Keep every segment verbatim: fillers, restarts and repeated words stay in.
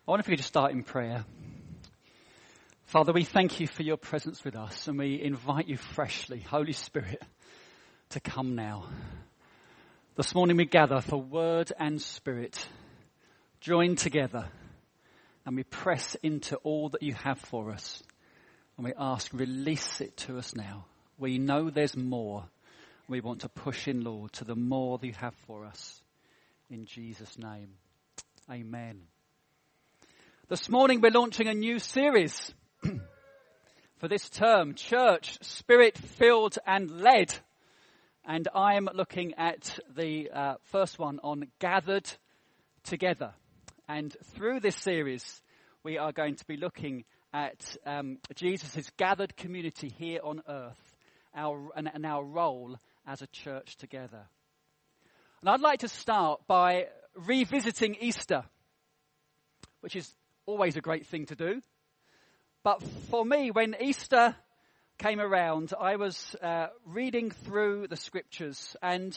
I wonder if we could just start in prayer. Father, we thank you for your presence with us, and we invite you freshly, Holy Spirit, to come now. This morning we gather for word and spirit, joined together, and we press into all that you have for us. And we ask, release it to us now. We know there's more. We want to push in, Lord, to the more that you have for us. In Jesus' name, amen. This morning we're launching a new series for this term, Church, Spirit-Filled and Led. And I'm looking at the uh, first one on Gathered Together. And through this series, we are going to be looking at um, Jesus' gathered community here on earth, our, and, and our role as a church together. And I'd like to start by revisiting Easter, which is always a great thing to do. But for me, when Easter came around, I was uh, reading through the scriptures, and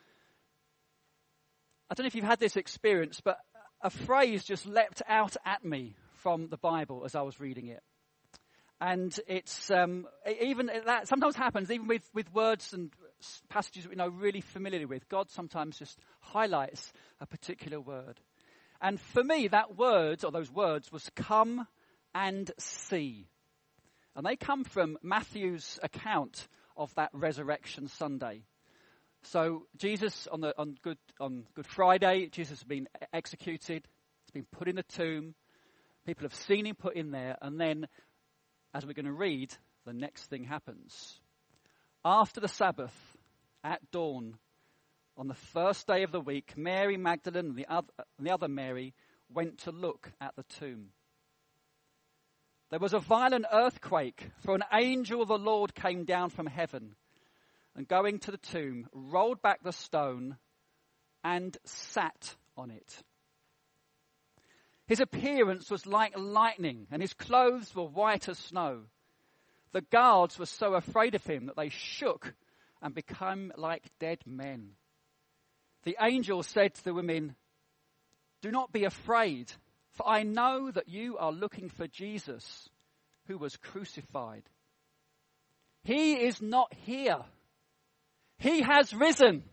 I don't know if you've had this experience, but a phrase just leapt out at me from the Bible as I was reading it. And it's um, even that sometimes happens even with, with words and passages that we know really familiar with. God sometimes just highlights a particular word. And for me, that word, or those words, was come and see. And they come from Matthew's account of that Resurrection Sunday. So Jesus, on the on Good on Good Friday, Jesus has been executed. He's been put in the tomb. People have seen him put in there. And then, as we're going to read, the next thing happens. After the Sabbath, at dawn, on the first day of the week, Mary Magdalene and the other, and the other Mary went to look at the tomb. There was a violent earthquake, for an angel of the Lord came down from heaven, and going to the tomb, rolled back the stone and sat on it. His appearance was like lightning, and his clothes were white as snow. The guards were so afraid of him that they shook and became like dead men. The angel said to the women, "Do not be afraid, for I know that you are looking for Jesus, who was crucified. He is not here. He has risen."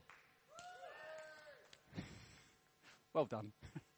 Well done.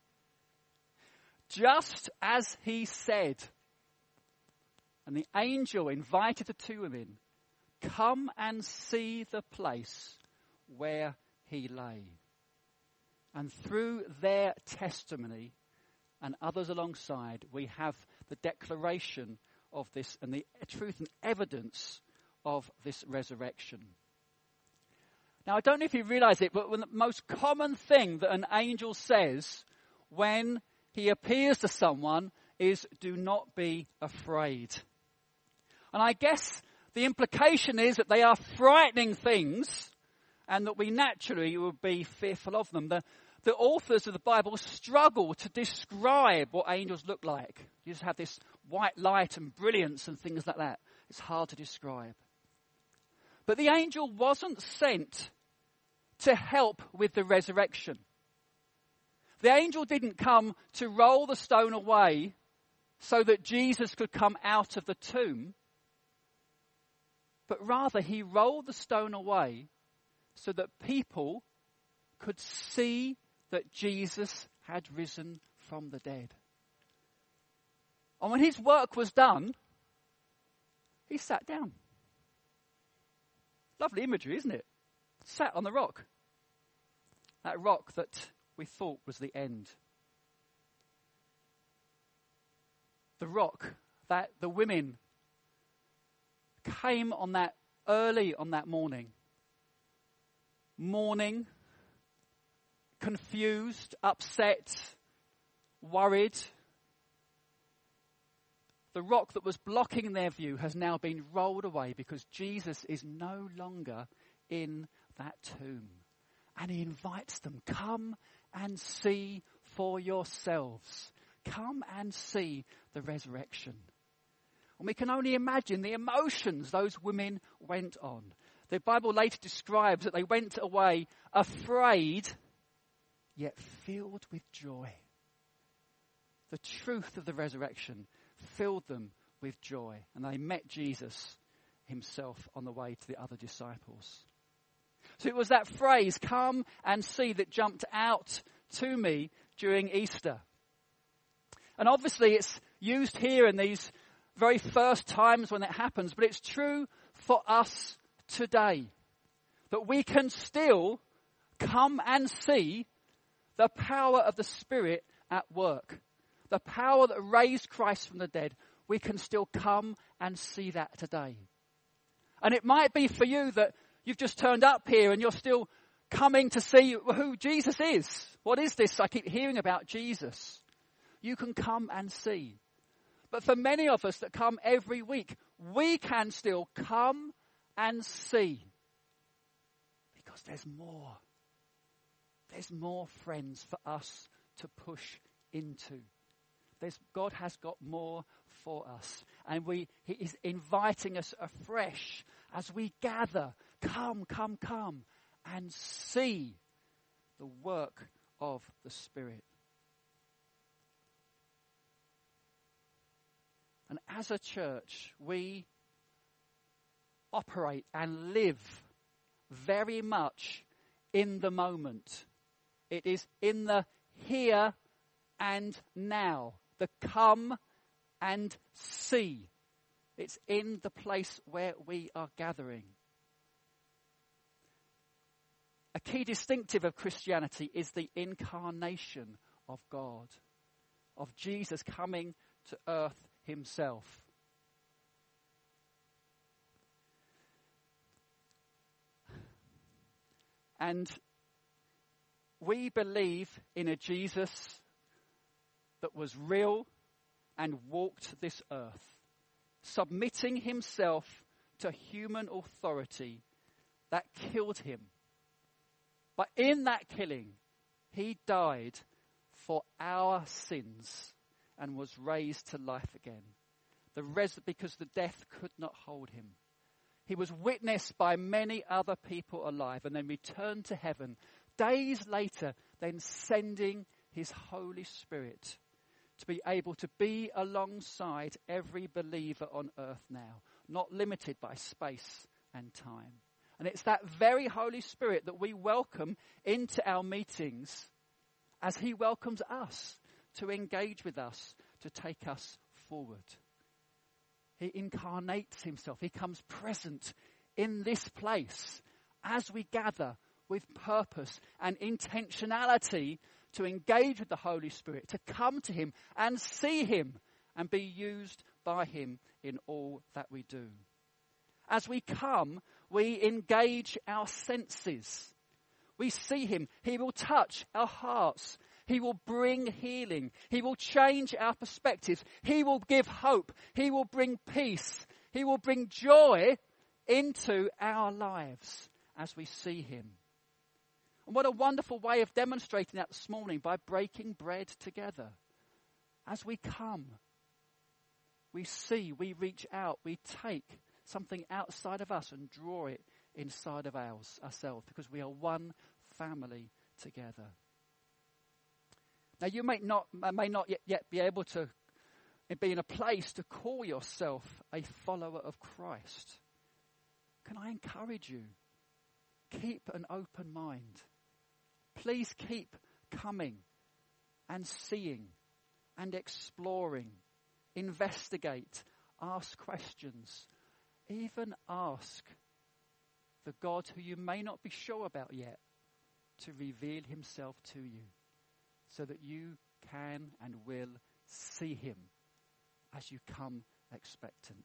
Just as he said. And the angel invited the two women, "Come and see the place where he lay." And through their testimony and others alongside, we have the declaration of this and the truth and evidence of this resurrection. Now, I don't know if you realize it, but the most common thing that an angel says when he appears to someone is, "Do not be afraid." And I guess the implication is that they are frightening things, and that we naturally will be fearful of them. The, the authors of the Bible struggle to describe what angels look like. You just have this white light and brilliance and things like that. It's hard to describe. But the angel wasn't sent to help with the resurrection. The angel didn't come to roll the stone away so that Jesus could come out of the tomb. But rather, he rolled the stone away so that people could see that Jesus had risen from the dead. And when his work was done, he sat down. Lovely imagery, isn't it? Sat on the rock. That rock that we thought was the end. The rock that the women came on that early on that morning. Mourning, confused, upset, worried. The rock that was blocking their view has now been rolled away because Jesus is no longer in that tomb. And he invites them, "Come and see for yourselves. Come and see the resurrection." And we can only imagine the emotions those women went on. The Bible later describes that they went away afraid, yet filled with joy. the truth of the resurrection filled them with joy. And they met Jesus himself on the way to the other disciples. So it was that phrase, come and see, that jumped out to me during Easter. And obviously it's used here in these very first times when it happens, but it's true for us today. That we can still come and see the power of the Spirit at work. The power that raised Christ from the dead. We can still come and see that today. And it might be for you that you've just turned up here and you're still coming to see who Jesus is. What is this? I keep hearing about Jesus. You can come and see. But for many of us that come every week, we can still come and see. Because there's more. There's more, friends, for us to push into. There's, God has got more for us. And we, He is inviting us afresh as we gather. Come, come, come and see the work of the Spirit. And as a church, we operate and live very much in the moment. It is in the here and now, the come and see. It's in the place where we are gathering. A key distinctive of Christianity is the incarnation of God, of Jesus coming to earth himself. And we believe in a Jesus that was real and walked this earth, submitting himself to human authority that killed him. But in that killing, he died for our sins and was raised to life again. The res- because the death could not hold him. He was witnessed by many other people alive and then returned to heaven days later, then sending his Holy Spirit to be able to be alongside every believer on earth now, not limited by space and time. And it's that very Holy Spirit that we welcome into our meetings as he welcomes us to engage with us, to take us forward. He incarnates himself. He comes present in this place as we gather with purpose and intentionality to engage with the Holy Spirit, to come to him and see him and be used by him in all that we do. As we come, we engage our senses. We see him. He will touch our hearts. He will bring healing. He will change our perspectives. He will give hope. He will bring peace. He will bring joy into our lives as we see him. And what a wonderful way of demonstrating that this morning, by breaking bread together. As we come, we see, we reach out, we take something outside of us and draw it inside of ours, ourselves, because we are one family together. Now, you may not may not yet, yet be able to be in a place to call yourself a follower of Christ. Can I encourage you? Keep an open mind. Please keep coming and seeing and exploring. Investigate. Ask questions. Even ask the God who you may not be sure about yet to reveal himself to you, so that you can and will see him as you come expectant.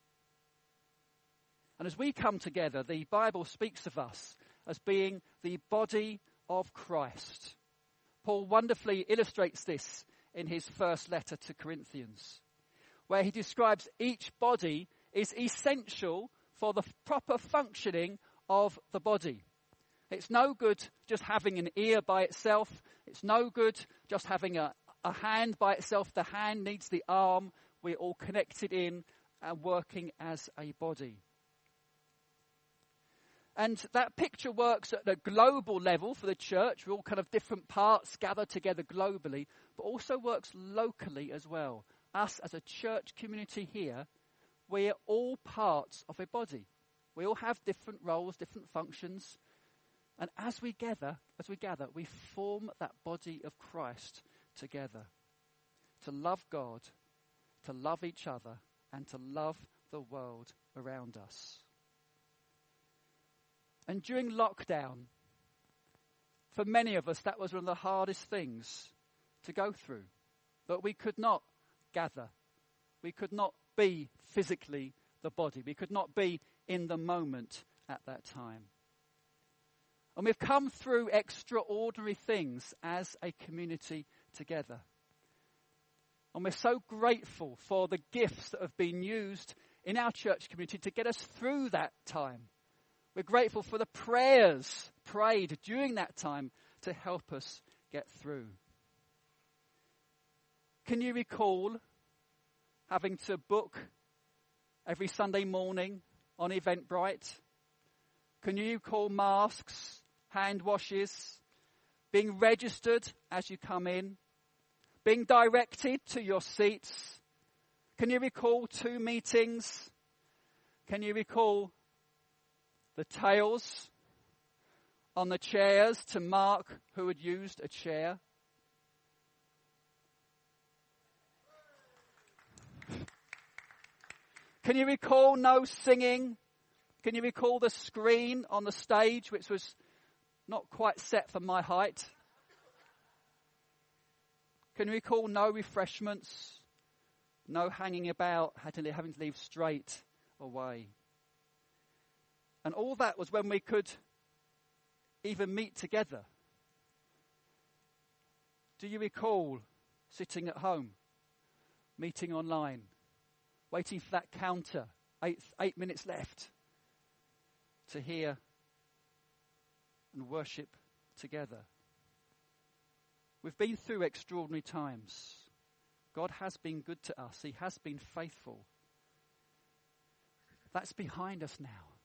And as we come together, the Bible speaks of us as being the body of Christ. Paul wonderfully illustrates this in his first letter to Corinthians, where he describes each body is essential for the proper functioning of the body. It's no good just having an ear by itself. It's no good just having a, a hand by itself. The hand needs the arm. We're all connected in and working as a body. And that picture works at the global level for the church. We're all kind of different parts gathered together globally, but also works locally as well. Us as a church community here, we're all parts of a body. We all have different roles, different functions. And as we gather, as we gather, we form that body of Christ together. To love God, to love each other, and to love the world around us. And during lockdown, for many of us, that was one of the hardest things to go through. That we could not gather. We could not be physically the body. We could not be in the moment at that time. And we've come through extraordinary things as a community together. And we're so grateful for the gifts that have been used in our church community to get us through that time. We're grateful for the prayers prayed during that time to help us get through. Can you recall having to book every Sunday morning on Eventbrite? Can you recall masks, hand washes, being registered as you come in, being directed to your seats? Can you recall two meetings? Can you recall the tails on the chairs to mark who had used a chair? Can you recall no singing? Can you recall the screen on the stage, which was not quite set for my height? Can you recall no refreshments? No hanging about, having to leave straight away? And all that was when we could even meet together. Do you recall sitting at home, meeting online, waiting for that counter, eight, eight minutes left, to hear and worship together? We've been through extraordinary times. God has been good to us. He has been faithful. That's behind us now.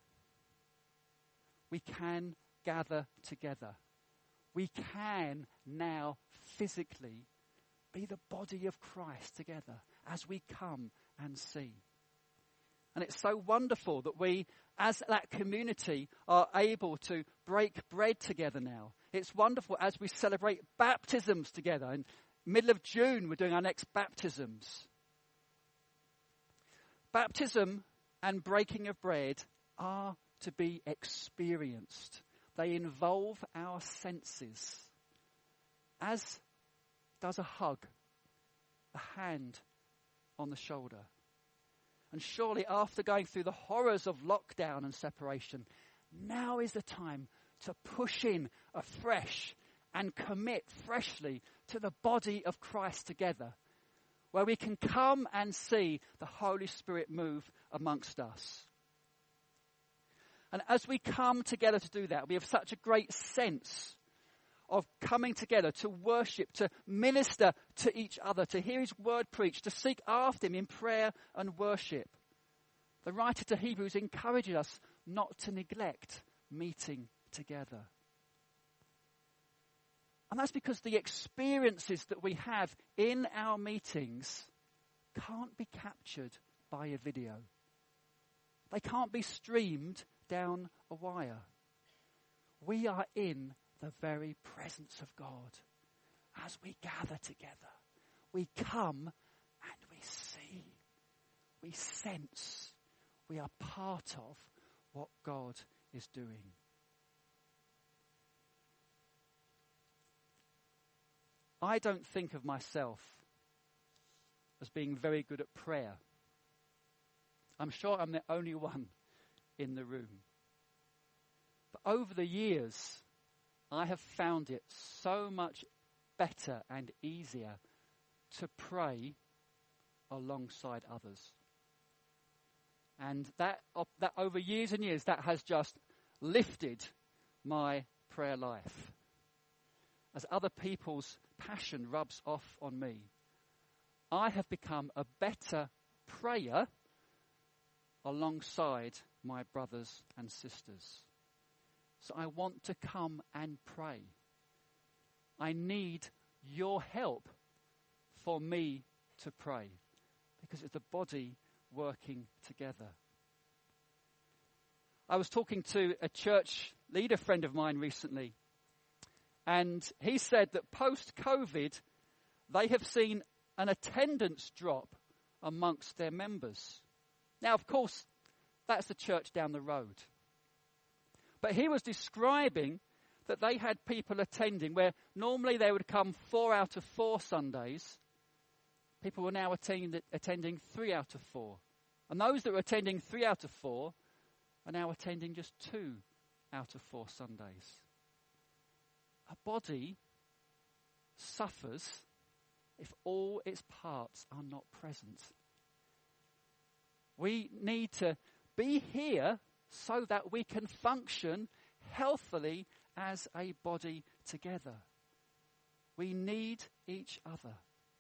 We can gather together. We can now physically be the body of Christ together as we come and see. And it's so wonderful that we, as that community, are able to break bread together now. It's wonderful as we celebrate baptisms together. In middle of June, we're doing our next baptisms. Baptism and breaking of bread are to be experienced. They involve our senses, as does a hug, a hand on the shoulder. And surely after going through the horrors of lockdown and separation, now is the time to push in afresh and commit freshly to the body of Christ together, where we can come and see the Holy Spirit move amongst us. And as we come together to do that, we have such a great sense of coming together to worship, to minister to each other, to hear his word preached, to seek after him in prayer and worship. The writer to Hebrews encourages us not to neglect meeting together. And that's because the experiences that we have in our meetings can't be captured by a video. They can't be streamed down a wire. We are in the very presence of God as we gather together. We come and we see, we sense, we are part of what God is doing. I don't think of myself as being very good at prayer. I'm sure I'm the only one in the room. But over the years, I have found it so much better and easier to pray alongside others. And that, that over years and years, that has just lifted my prayer life. As other people's passion rubs off on me, I have become a better prayer alongside my brothers and sisters. So I want to come and pray. I need your help for me to pray, because it's the body working together. I was talking to a church leader friend of mine recently, and he said that post-COVID, they have seen an attendance drop amongst their members. Now, of course, that's the church down the road. But he was describing that they had people attending where normally they would come four out of four Sundays. People were now attending, attending three out of four. And those that were attending three out of four are now attending just two out of four Sundays. A body suffers if all its parts are not present. We need to be here so that we can function healthily as a body together. We need each other.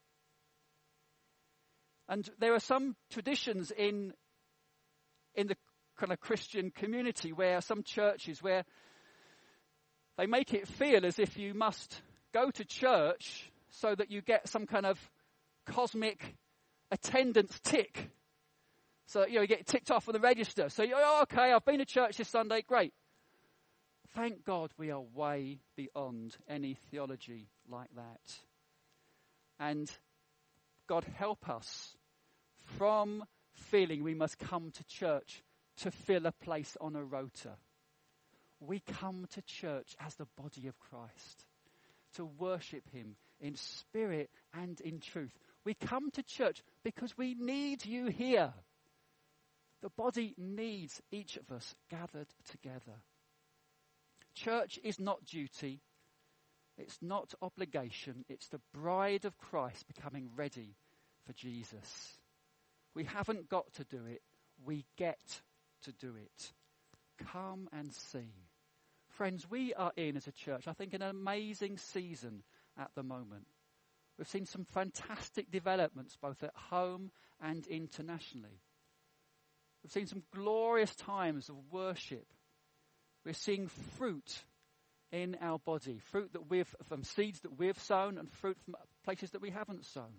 And there are some traditions in in the kind of Christian community where some churches where they make it feel as if you must go to church so that you get some kind of cosmic attendance tick. So, you know, you get ticked off on the register. So, you're, oh, okay, I've been to church this Sunday, great. Thank God we are way beyond any theology like that. And God help us from feeling we must come to church to fill a place on a rota. We come to church as the body of Christ, to worship him in spirit and in truth. We come to church because we need you here. The body needs each of us gathered together. Church is not duty. It's not obligation. It's the bride of Christ becoming ready for Jesus. We haven't got to do it. We get to do it. Come and see. Friends, we are in as a church, I think, an amazing season at the moment. We've seen some fantastic developments both at home and internationally. We've seen some glorious times of worship. We're seeing fruit in our body, fruit that we've, from seeds that we've sown and fruit from places that we haven't sown.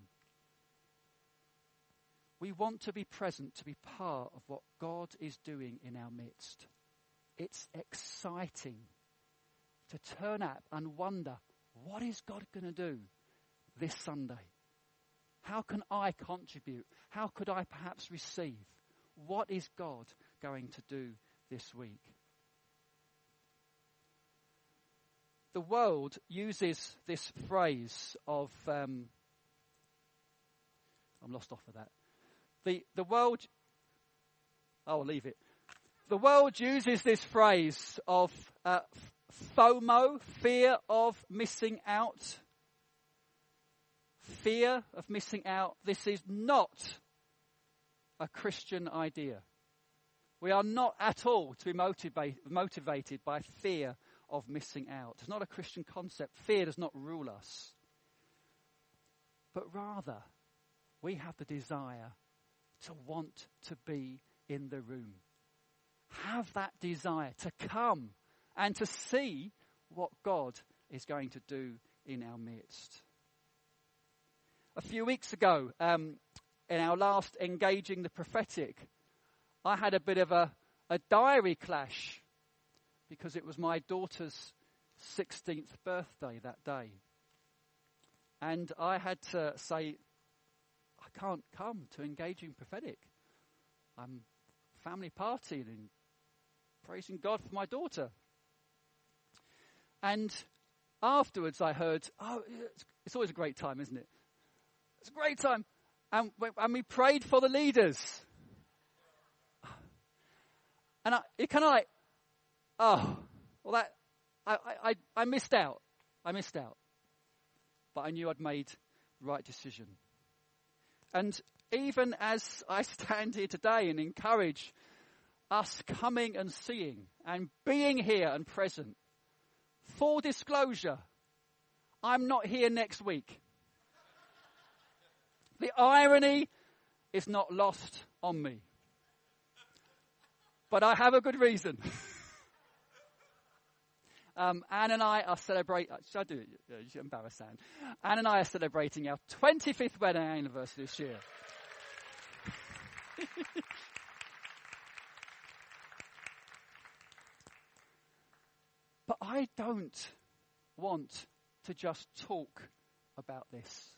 We want to be present, to be part of what God is doing in our midst. It's exciting to turn up and wonder, what is God going to do this Sunday? How can I contribute? How could I perhaps receive? What is God going to do this week? The world uses this phrase of, um, I'm lost off of that. The, the world, I'll leave it. The world uses this phrase of uh, FOMO, fear of missing out. Fear of missing out. This is not a Christian idea. We are not at all to be motivate, motivated by fear of missing out. It's not a Christian concept. Fear does not rule us. But rather, we have the desire to want to be in the room. Have that desire to come and to see what God is going to do in our midst. A few weeks ago, um, in our last Engaging the Prophetic, I had a bit of a, a diary clash because it was my daughter's sixteenth birthday that day. And I had to say, I can't come to Engaging Prophetic. I'm family partying and praising God for my daughter. And afterwards I heard, oh, it's, it's always a great time, isn't it? It's a great time. And, and we prayed for the leaders. And I, it kind of like, oh, well that, I, I, I missed out. I missed out. But I knew I'd made the right decision. And even as I stand here today and encourage us coming and seeing and being here and present, full disclosure, I'm not here next week. The irony is not lost on me. But I have a good reason. Um, Anne and I are celebrating, should I do it? Yeah, you should embarrass Anne. Anne and I are celebrating our twenty-fifth wedding anniversary this year. But I don't want to just talk about this.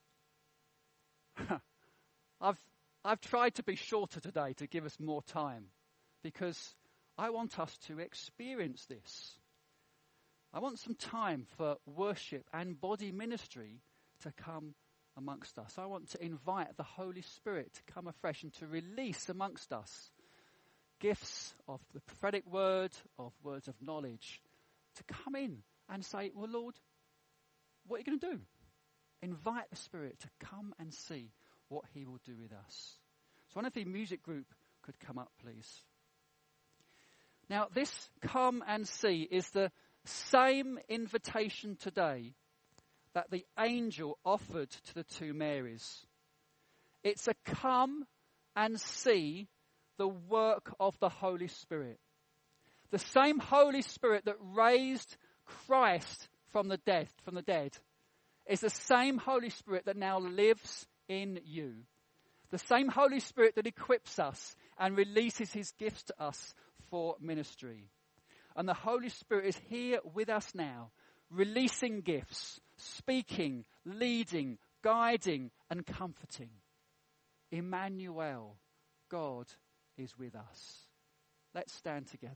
I've I've tried to be shorter today to give us more time because I want us to experience this. I want some time for worship and body ministry to come amongst us. I want to invite the Holy Spirit to come afresh and to release amongst us gifts of the prophetic word, of words of knowledge, to come in and say, well, Lord, what are you going to do? Invite the Spirit to come and see what he will do with us. So one of the music group could come up, please. Now, this come and see is the same invitation today that the angel offered to the two Marys. It's a come and see the work of the Holy Spirit. The same Holy Spirit that raised Christ from the dead, from the dead, is the same Holy Spirit that now lives in you. The same Holy Spirit that equips us and releases his gifts to us for ministry. And the Holy Spirit is here with us now, releasing gifts, speaking, leading, guiding, and comforting. Emmanuel, God is with us. Let's stand together.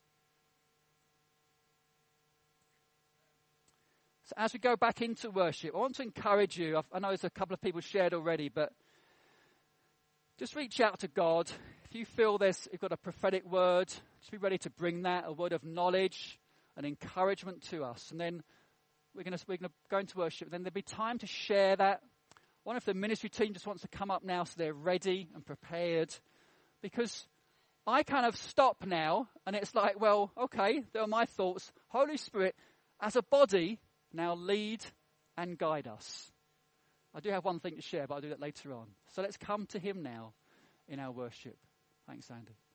So as we go back into worship, I want to encourage you. I've, I know there's a couple of people shared already, but just reach out to God. If you feel there's, you've got a prophetic word, just be ready to bring that, a word of knowledge and encouragement to us. And then we're going to we're going to go into worship. Then there'll be time to share that. One of the ministry team just wants to come up now so they're ready and prepared. Because I kind of stop now and it's like, well, okay, there are my thoughts. Holy Spirit, as a body, now lead and guide us. I do have one thing to share, but I'll do that later on. So let's come to him now in our worship. Thanks, Andy.